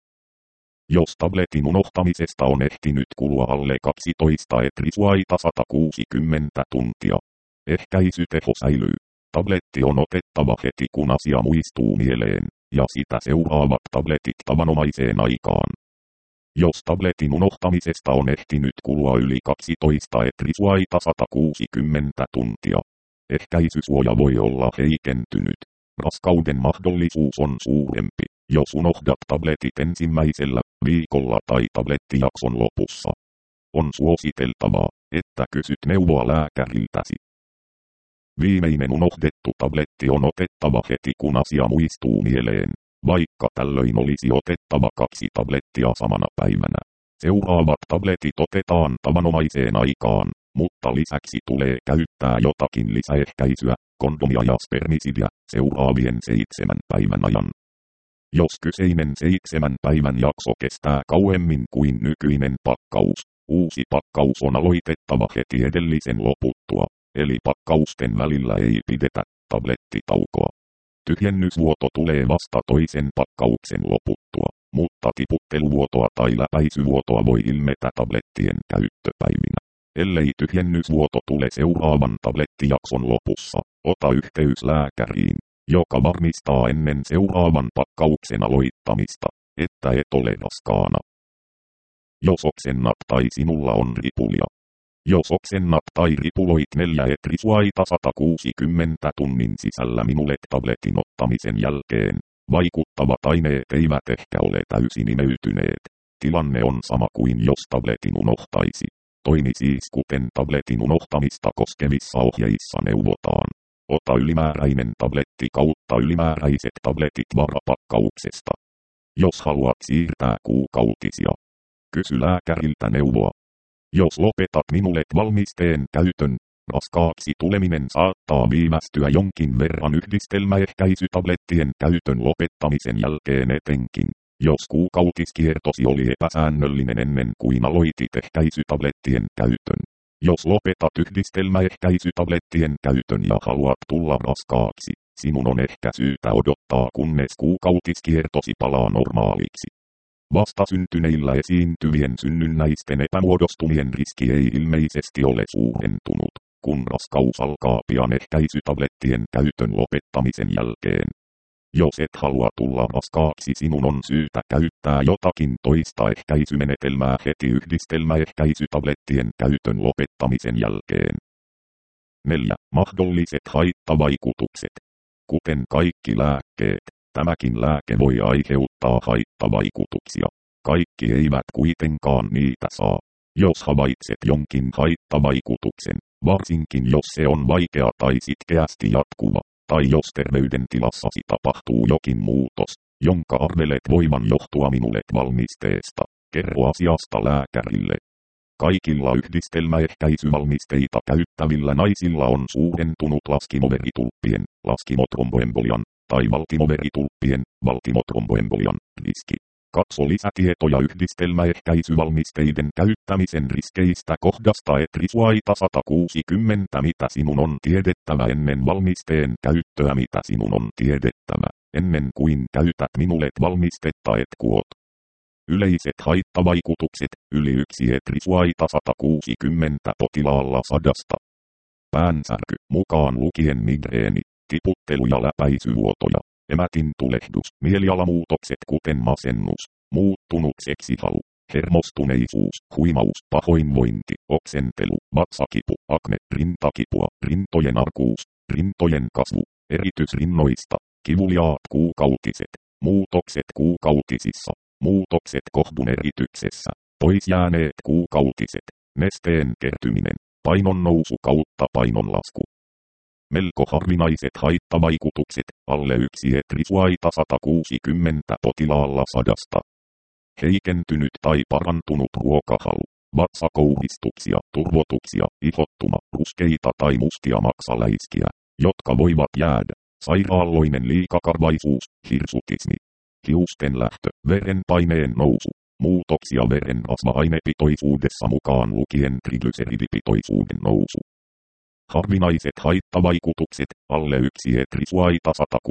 Jos tabletin unohtamisesta on ehtinyt kulua alle 12 etrisuaita 160 tuntia, ehkäisyteho säilyy. Tabletti on otettava heti kun asia muistuu mieleen, ja sitä seuraavat tabletit tavanomaiseen aikaan. Jos tabletin unohtamisesta on ehtinyt kulua yli 12 etrisuaita 160 tuntia, ehkäisysuoja voi olla heikentynyt. Raskauden mahdollisuus on suurempi, jos unohdat tabletit ensimmäisellä viikolla tai tablettijakson lopussa. On suositeltavaa, että kysyt neuvoa lääkäriltäsi. Viimeinen unohdettu tabletti on otettava heti kun asia muistuu mieleen, vaikka tällöin olisi otettava 2 tablettia samana päivänä. Seuraavat tabletit otetaan tavanomaiseen aikaan, mutta lisäksi tulee käyttää jotakin lisäehkäisyä, kondomia ja spermisidia, seuraavien 7 päivän ajan. Jos kyseinen 7 päivän jakso kestää kauemmin kuin nykyinen pakkaus, uusi pakkaus on aloitettava heti edellisen loputtua, eli pakkausten välillä ei pidetä tablettitaukoa. Tyhjennysvuoto tulee vasta toisen pakkauksen loputtua, mutta tiputteluvuotoa tai läpäisyvuotoa voi ilmetä tablettien käyttöpäivinä. Ellei tyhjennysvuoto tule seuraavan tablettijakson lopussa, ota yhteys lääkäriin, joka varmistaa ennen seuraavan pakkauksen aloittamista, että et ole raskaana. Jos oksennat tai sinulla on ripulia. Jos oksennat tai ripuloit 4 etrisuaita 160 tunnin sisällä minulle tabletin ottamisen jälkeen, vaikuttavat aineet eivät ehkä ole täysin imeytyneet. Tilanne on sama kuin jos tabletin unohtaisi. Toimi siis kuten tabletin unohtamista koskevissa ohjeissa neuvotaan. Ota ylimääräinen tabletti kautta ylimääräiset tabletit varapakkauksesta. Jos haluat siirtää kuukautisia, kysy lääkäriltä neuvoa. Jos lopetat minulle valmisteen käytön, raskaaksi tuleminen saattaa viivästyä jonkin verran yhdistelmäehkäisytablettien käytön lopettamisen jälkeen etenkin, jos kuukautiskiertosi oli epäsäännöllinen ennen kuin aloitit ehkäisytablettien käytön. Jos lopetat yhdistelmäehkäisytablettien käytön ja haluat tulla raskaaksi, sinun on ehkä syytä odottaa kunnes kuukautiskiertosi palaa normaaliksi. Vastasyntyneillä esiintyvien synnynnäisten epämuodostumien riski ei ilmeisesti ole suurentunut, kun raskaus alkaa pian ehkäisytablettien käytön lopettamisen jälkeen. Jos et halua tulla raskaaksi, sinun on syytä käyttää jotakin toista ehkäisymenetelmää heti yhdistelmäehkäisytablettien käytön lopettamisen jälkeen. 4. Mahdolliset haittavaikutukset. Kuten kaikki lääkkeet, tämäkin lääke voi aiheuttaa haittavaikutuksia. Kaikki eivät kuitenkaan niitä saa. Jos havaitset jonkin haittavaikutuksen, varsinkin jos se on vaikea tai sitkeästi jatkuva, tai jos terveydentilassasi tapahtuu jokin muutos, jonka arvelet voivan johtua minulle valmisteesta, kerro asiasta lääkärille. Kaikilla yhdistelmäehkäisyvalmisteita käyttävillä naisilla on suurentunut laskimoveritulppien, laskimotromboembolian, tai valtimoveritulppien, valtimotromboembolian riski. Katso lisätietoja yhdistelmäehkäisyvalmisteiden käyttämisen riskeistä kohdasta etrisuaita 160. Mitä sinun on tiedettävä ennen valmisteen käyttöä? Mitä sinun on tiedettävä ennen kuin käytät minulle valmistetta et kuot. Yleiset haittavaikutukset, yli 1 etrisuaita 160 potilaalla 100. Päänsärky, mukaan lukien migreeni, tiputtelu ja läpäisyvuotoja, emätin tulehdus, mielialamuutokset kuten masennus, muuttunut seksihalu, hermostuneisuus, huimaus, pahoinvointi, oksentelu, vatsakipu, akne, rintakipua, rintojen arkuus, rintojen kasvu, eritys rinnoista, kivuliaat kuukautiset, muutokset kuukautisissa, muutokset kohdun erityksessä, poisjääneet kuukautiset, nesteen kertyminen, painon nousu kautta painon lasku. Melko harvinaiset haittavaikutukset, alle 1 etrisuaita 160 potilaalla 100. Heikentynyt tai parantunut ruokahalu, vatsakouhistuksia, turvotuksia, ihottuma, ruskeita tai mustia maksaläiskiä, jotka voivat jäädä, sairaalloinen liikakarvaisuus, hirsutismi, hiusten lähtö, verenpaineen nousu, muutoksia veren rasva-ainepitoisuudessa mukaan lukien triglyseridipitoisuuden nousu. Harvinaiset haittavaikutukset, alle 1 etrisuaita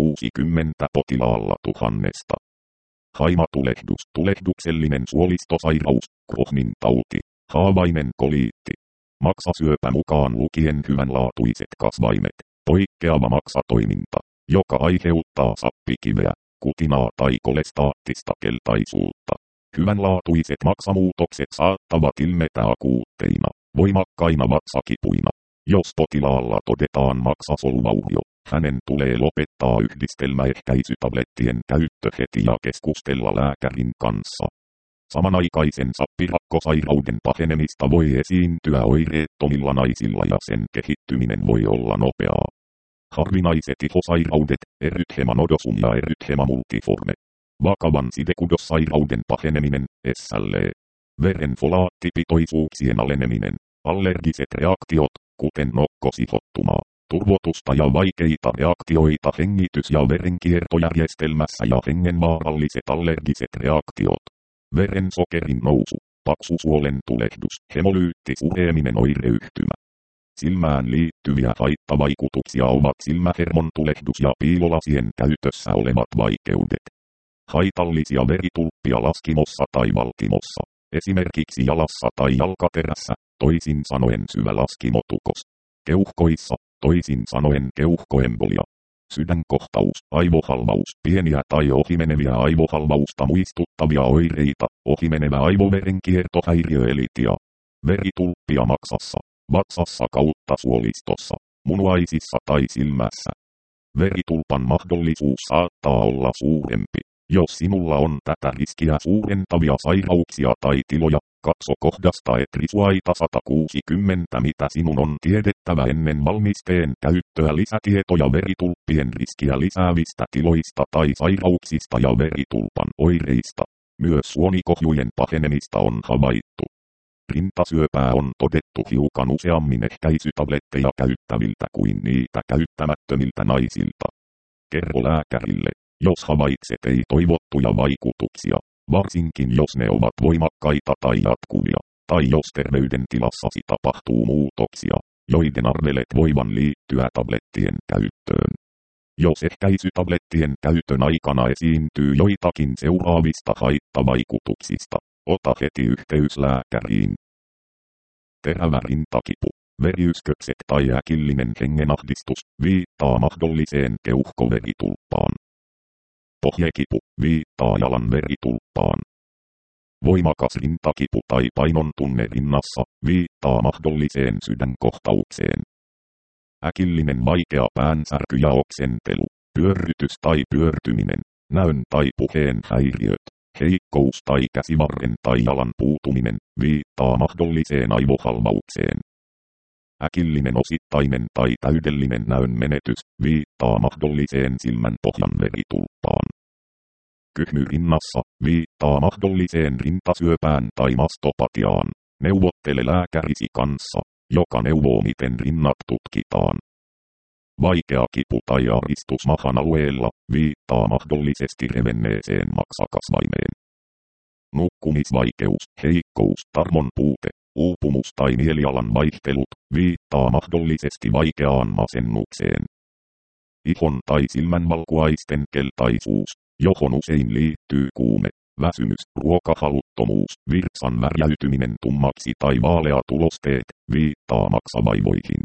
160 potilaalla 1000. Haimatulehdus, tulehduksellinen suolistosairaus, Crohnin tauti, haavainen koliitti. Maksasyöpä mukaan lukien hyvänlaatuiset kasvaimet, poikkeava maksatoiminta, joka aiheuttaa sappikiveä, kutinaa tai kolestaattista keltaisuutta. Hyvänlaatuiset maksamuutokset saattavat ilmetä akuutteina, voimakkaina vatsakipuina. Jos potilaalla todetaan maksasoluvaurio, hänen tulee lopettaa yhdistelmäehkäisytablettien käyttö heti ja keskustella lääkärin kanssa. Samanaikaisen sappirakkosairauden pahenemista voi esiintyä oireettomilla naisilla ja sen kehittyminen voi olla nopeaa. Harvinaiset ihosairaudet, erythema nodosum ja erythema multiforme. Vakavan sidekudossairauden paheneminen, SLE. Veren folaattipitoisuuksien aleneminen. Allergiset reaktiot, kuten nokkosihottumaa, turvotusta ja vaikeita reaktioita hengitys- ja verenkiertojärjestelmässä ja hengenvaaralliset allergiset reaktiot. Verensokerin nousu, paksusuolen tulehdus, hemolyyttisureeminen oireyhtymä. Silmään liittyviä haittavaikutuksia ovat silmähermon tulehdus ja piilolasien käytössä olevat vaikeudet. Haitallisia veritulppia laskimossa tai valtimossa, esimerkiksi jalassa tai jalkaterässä, toisin sanoen syvälaskimotukos. Keuhkoissa, toisin sanoen keuhkoembolia. Sydänkohtaus, aivohalvaus, pieniä tai ohimeneviä aivohalvausta muistuttavia oireita, ohimenevä aivoverenkiertohäiriö eli TIA. Veritulppia maksassa, vatsassa kautta suolistossa, munuaisissa tai silmässä. Veritulpan mahdollisuus saattaa olla suurempi. Jos sinulla on tätä riskiä suurentavia sairauksia tai tiloja, katso kohdasta ETRISUAITA 160 mitä sinun on tiedettävä ennen valmisteen käyttöä lisätietoja veritulppien riskiä lisäävistä tiloista tai sairauksista ja veritulpan oireista. Myös suonikohjujen pahenemista on havaittu. Rintasyöpää on todettu hiukan useammin ehkäisytabletteja käyttäviltä kuin niitä käyttämättömiltä naisilta. Kerro lääkärille, jos havaitset ei-toivottuja vaikutuksia, varsinkin jos ne ovat voimakkaita tai jatkuvia, tai jos terveydentilassasi tapahtuu muutoksia, joiden arvelet voivan liittyä tablettien käyttöön. Jos ehkäisytablettien käytön aikana esiintyy joitakin seuraavista haittavaikutuksista, ota heti yhteys lääkäriin. Terävä rintakipu, veriyskökset tai äkillinen hengenahdistus viittaa mahdolliseen keuhkoveritulppaan. Pohjekipu viittaa jalan veritulppaan. Voimakas rintakipu tai painon tunne rinnassa viittaa mahdolliseen sydänkohtaukseen. Äkillinen vaikea päänsärky ja oksentelu, pyörrytys tai pyörtyminen, näön tai puheen häiriöt, heikkous tai käsivarren tai jalan puutuminen viittaa mahdolliseen aivohalvaukseen. Äkillinen osittainen tai täydellinen näön menetys viittaa mahdolliseen silmän pohjan veritulppaan. Kyhmy rinnassa viittaa mahdolliseen rintasyöpään tai mastopatiaan. Neuvottele lääkärisi kanssa, joka neuvoo miten rinnat tutkitaan. Vaikea kipu tai ahdistus mahan alueella viittaa mahdollisesti revenneeseen maksakasvaimeen. Nukkumisvaikeus, heikkous, tarmon puute, uupumus tai mielialan vaihtelut viittaa mahdollisesti vaikeaan masennukseen. Ihon tai silmänvalkuaisten keltaisuus, johon usein liittyy kuume, väsymys, ruokahaluttomuus, virtsan värjäytyminen tummaksi tai vaaleatulosteet viittaa maksavaivoihin.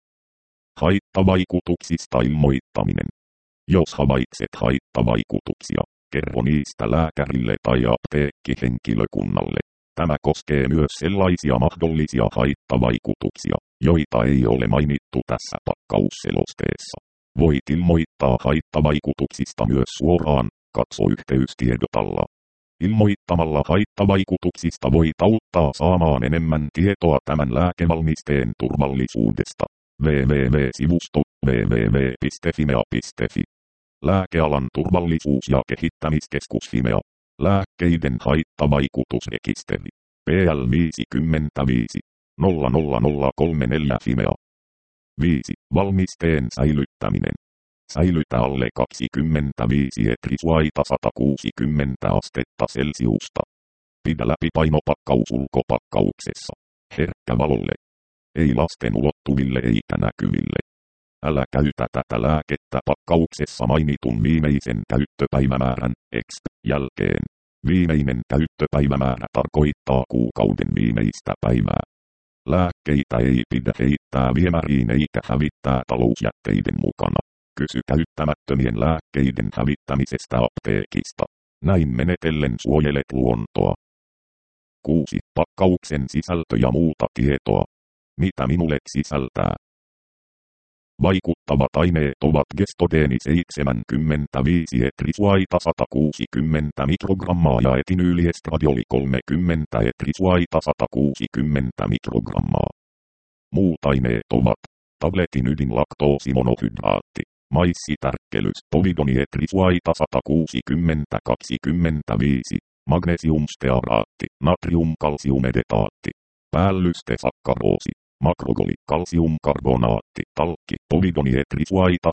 Haittavaikutuksista ilmoittaminen. Jos havaitset haittavaikutuksia, kerro niistä lääkärille tai apteekkihenkilökunnalle. Tämä koskee myös sellaisia mahdollisia haittavaikutuksia, joita ei ole mainittu tässä pakkausselosteessa. Voit ilmoittaa haittavaikutuksista myös suoraan, katso yhteystiedot alla. Ilmoittamalla haittavaikutuksista voit auttaa saamaan enemmän tietoa tämän lääkevalmisteen turvallisuudesta. www.sivusto www.fimea.fi. Lääkealan turvallisuus- ja kehittämiskeskus Fimea. Lääkkeiden haittavaikutusrekisteri. PL 55 00034 Fimea. 5. Valmisteen säilyttäminen. Säilytä alle 25 ETRISUAITA 160 astetta Celsiusta. Pidä läpi painopakkaus ulkopakkauksessa. Herkkä valolle. Ei lasten ulottuville eikä näkyville. Älä käytä tätä lääkettä pakkauksessa mainitun viimeisen käyttöpäivämäärän EXP jälkeen. Viimeinen käyttöpäivämäärä tarkoittaa kuukauden viimeistä päivää. Lääkkeitä ei pidä heittää viemäriin eikä hävittää talousjätteiden mukana. Kysy käyttämättömien lääkkeiden hävittämisestä apteekista. Näin menetellen suojelet luontoa. 6. Pakkauksen sisältö ja muuta tietoa. Mitä minulle sisältää? Vaikuttavat aineet ovat Gestodeeni 75 ETRISUAITA 160 mikrogrammaa ja etinyyliestradoli 30 ETRISUAITA 160 mikrogrammaa. Muut aineet ovat tabletin ydinlaktoosimonohydraatti, maissitärkkelys, povidoni ETRISUAITA 160 25, magnesiumstearaatti, natriumkalsiumedetaatti, päällystesakkaroosi, makrogoli, kalsiumkarbonaatti, talkki, polidonietrisvaita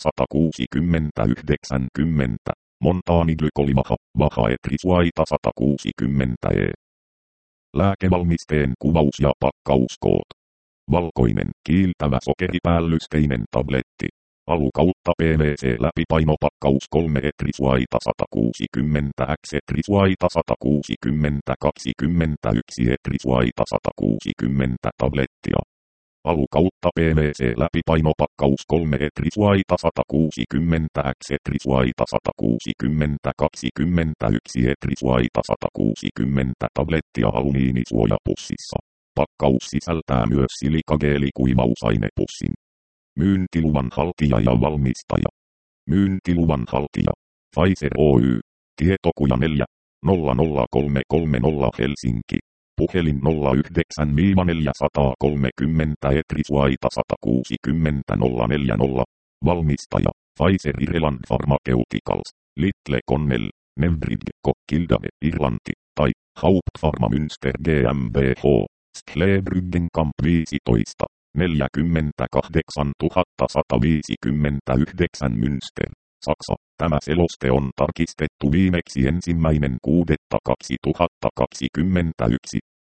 160-90, montaaniglykolimaha, vahaetrisvaita 160 e. Lääkevalmisteen kuvaus ja pakkauskoot. Valkoinen, kiiltävä sokeripäällysteinen tabletti. Alu/kautta PVC läpipainopakkaus 3 etrisvaita 160 x etrisvaita 160 21 etrisvaita 160 tablettia. Alu/kautta PVC läpipainopakkaus 3 etrisvaita 160 x etrisvaita 160 21 etrisvaita 160 tablettia alumiinisuojapussissa. Pakkaus sisältää myös silikageelikuivausainepussin. Myyntiluvan haltija ja valmistaja. Myyntiluvan haltija. Pfizer Oy. Tietokuja 4 00330 Helsinki. Puhelin 09-430 etrisvaita 160 040. Valmistaja. Pfizer Ireland Pharmaceuticals. Little Connell. Nevbridge Kildare Irlanti. Tai Hauptpharma Münster GmbH. Sklebryggen Kamp 15. 48 159 Münster, Saksa. Tämä seloste on tarkistettu viimeksi 1.6.2021.